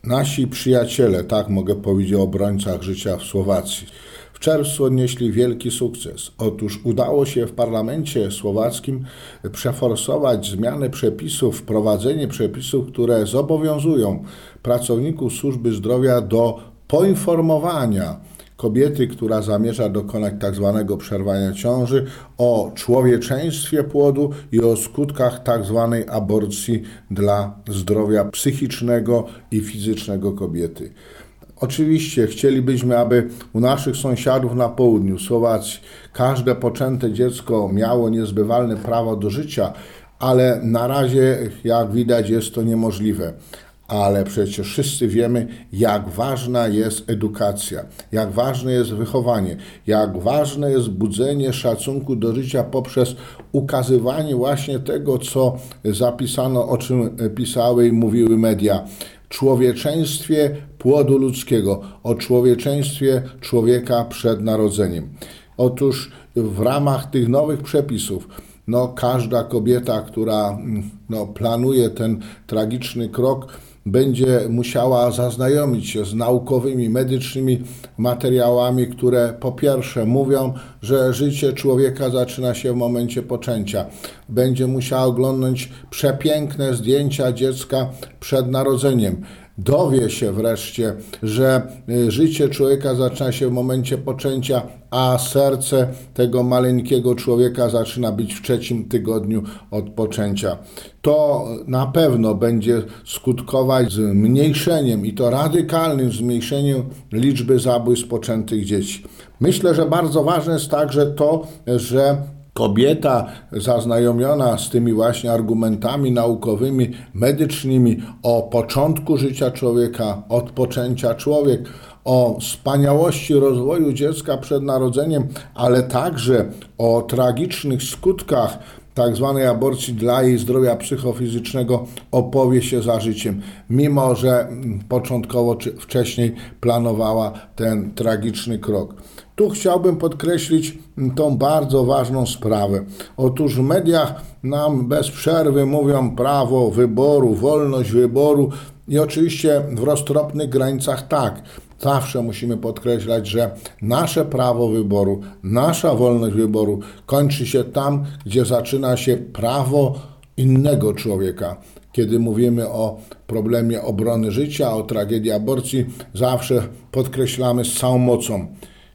Nasi przyjaciele, tak mogę powiedzieć o obrońcach życia w Słowacji, w czerwcu odnieśli wielki sukces. Otóż udało się w parlamencie słowackim przeforsować zmianę przepisów, wprowadzenie przepisów, które zobowiązują pracowników służby zdrowia do poinformowania kobiety, która zamierza dokonać tzw. przerwania ciąży, o człowieczeństwie płodu i o skutkach tzw. aborcji dla zdrowia psychicznego i fizycznego kobiety. Oczywiście chcielibyśmy, aby u naszych sąsiadów na południu, Słowacji, każde poczęte dziecko miało niezbywalne prawo do życia, ale na razie, jak widać, jest to niemożliwe. Ale przecież wszyscy wiemy, jak ważna jest edukacja, jak ważne jest wychowanie, jak ważne jest budzenie szacunku do życia poprzez ukazywanie właśnie tego, co zapisano, o czym pisały i mówiły media. Człowieczeństwie płodu ludzkiego, o człowieczeństwie człowieka przed narodzeniem. Otóż w ramach tych nowych przepisów każda kobieta, która planuje ten tragiczny krok, będzie musiała zaznajomić się z naukowymi, medycznymi materiałami, które po pierwsze mówią, że życie człowieka zaczyna się w momencie poczęcia. Będzie musiała oglądać przepiękne zdjęcia dziecka przed narodzeniem. Dowie się wreszcie, że życie człowieka zaczyna się w momencie poczęcia, a serce tego maleńkiego człowieka zaczyna bić w 3. tygodniu od poczęcia. To na pewno będzie skutkować zmniejszeniem, i to radykalnym zmniejszeniem liczby zabójstw poczętych dzieci. Myślę, że bardzo ważne jest także to, że kobieta zaznajomiona z tymi właśnie argumentami naukowymi, medycznymi o początku życia człowieka, od poczęcia człowiek, o wspaniałości rozwoju dziecka przed narodzeniem, ale także o tragicznych skutkach tak zwanej aborcji dla jej zdrowia psychofizycznego, opowie się za życiem, mimo że początkowo czy wcześniej planowała ten tragiczny krok. Tu chciałbym podkreślić tą bardzo ważną sprawę. Otóż w mediach nam bez przerwy mówią prawo wyboru, wolność wyboru i oczywiście w roztropnych granicach tak. Zawsze musimy podkreślać, że nasze prawo wyboru, nasza wolność wyboru kończy się tam, gdzie zaczyna się prawo innego człowieka. Kiedy mówimy o problemie obrony życia, o tragedii aborcji, zawsze podkreślamy z całą mocą.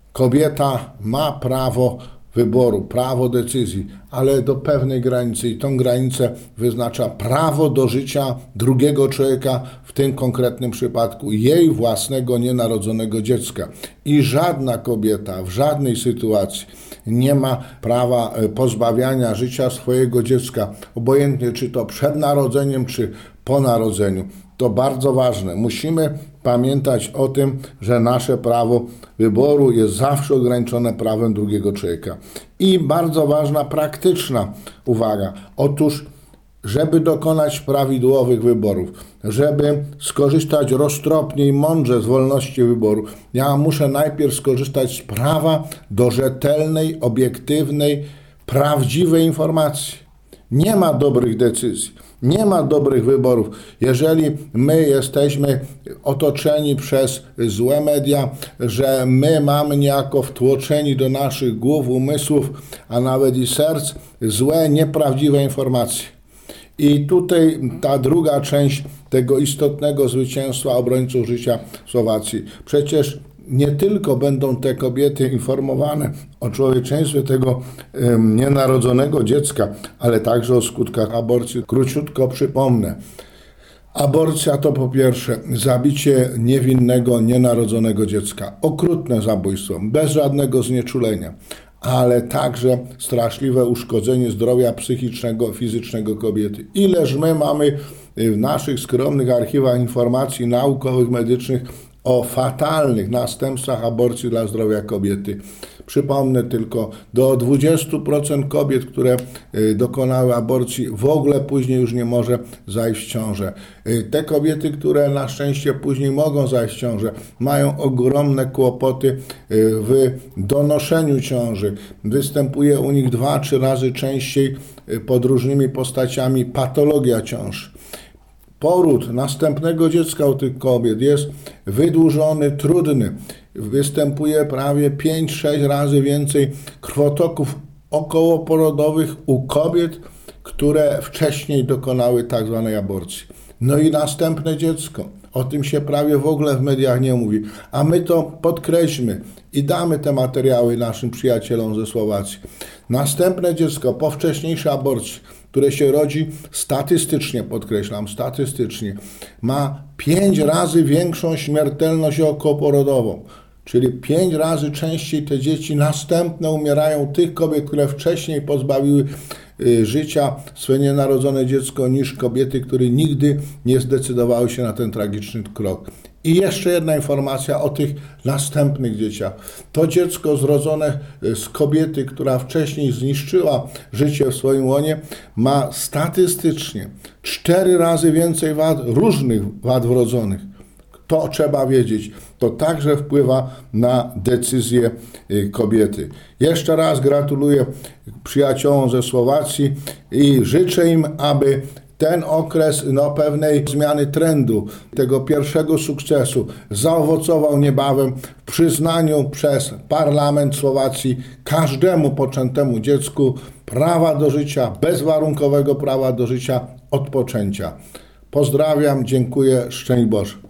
Kobieta ma prawo wyboru, prawo decyzji, ale do pewnej granicy i tą granicę wyznacza prawo do życia drugiego człowieka, w tym konkretnym przypadku jej własnego nienarodzonego dziecka. I żadna kobieta w żadnej sytuacji nie ma prawa pozbawiania życia swojego dziecka, obojętnie czy to przed narodzeniem, czy po narodzeniu. To bardzo ważne. Musimy pamiętać o tym, że nasze prawo wyboru jest zawsze ograniczone prawem drugiego człowieka. I bardzo ważna, praktyczna uwaga. Otóż, żeby dokonać prawidłowych wyborów, żeby skorzystać roztropnie i mądrze z wolności wyboru, ja muszę najpierw skorzystać z prawa do rzetelnej, obiektywnej, prawdziwej informacji. Nie ma dobrych decyzji. Nie ma dobrych wyborów. Jeżeli my jesteśmy otoczeni przez złe media, że my mamy niejako wtłoczeni do naszych głów, umysłów, a nawet i serc złe, nieprawdziwe informacje. I tutaj ta druga część tego istotnego zwycięstwa obrońców życia w Słowacji. Przecież nie tylko będą te kobiety informowane o człowieczeństwie tego nienarodzonego dziecka, ale także o skutkach aborcji. Króciutko przypomnę. Aborcja to po pierwsze zabicie niewinnego, nienarodzonego dziecka. Okrutne zabójstwo, bez żadnego znieczulenia, ale także straszliwe uszkodzenie zdrowia psychicznego, fizycznego kobiety. Ileż my mamy w naszych skromnych archiwach informacji naukowych, medycznych o fatalnych następstwach aborcji dla zdrowia kobiety. Przypomnę tylko, do 20% kobiet, które dokonały aborcji, w ogóle później już nie może zajść w ciążę. Te kobiety, które na szczęście później mogą zajść w ciążę, mają ogromne kłopoty w donoszeniu ciąży. Występuje u nich 2-3 razy częściej pod różnymi postaciami patologia ciąż. poród następnego dziecka u tych kobiet jest wydłużony, trudny. Występuje prawie 5-6 razy więcej krwotoków okołoporodowych u kobiet, które wcześniej dokonały tak zwanej aborcji. No i następne dziecko. O tym się prawie w ogóle w mediach nie mówi. A my to podkreślmy i damy te materiały naszym przyjacielom ze Słowacji. Następne dziecko po wcześniejszej aborcji, które się rodzi statystycznie, podkreślam, statystycznie, ma 5 razy większą śmiertelność okołoporodową. Czyli 5 razy częściej te dzieci następne umierają tych kobiet, które wcześniej pozbawiły życia swoje nienarodzone dziecko, niż kobiety, które nigdy nie zdecydowały się na ten tragiczny krok. I jeszcze jedna informacja o tych następnych dzieciach. To dziecko zrodzone z kobiety, która wcześniej zniszczyła życie w swoim łonie, ma statystycznie 4 razy więcej wad, różnych wad wrodzonych. To trzeba wiedzieć. To także wpływa na decyzję kobiety. Jeszcze raz gratuluję przyjaciołom ze Słowacji i życzę im, aby ten okres pewnej zmiany trendu, tego pierwszego sukcesu zaowocował niebawem w przyznaniu przez parlament Słowacji każdemu poczętemu dziecku prawa do życia, bezwarunkowego prawa do życia od poczęcia. Pozdrawiam, dziękuję, szczęść Boże.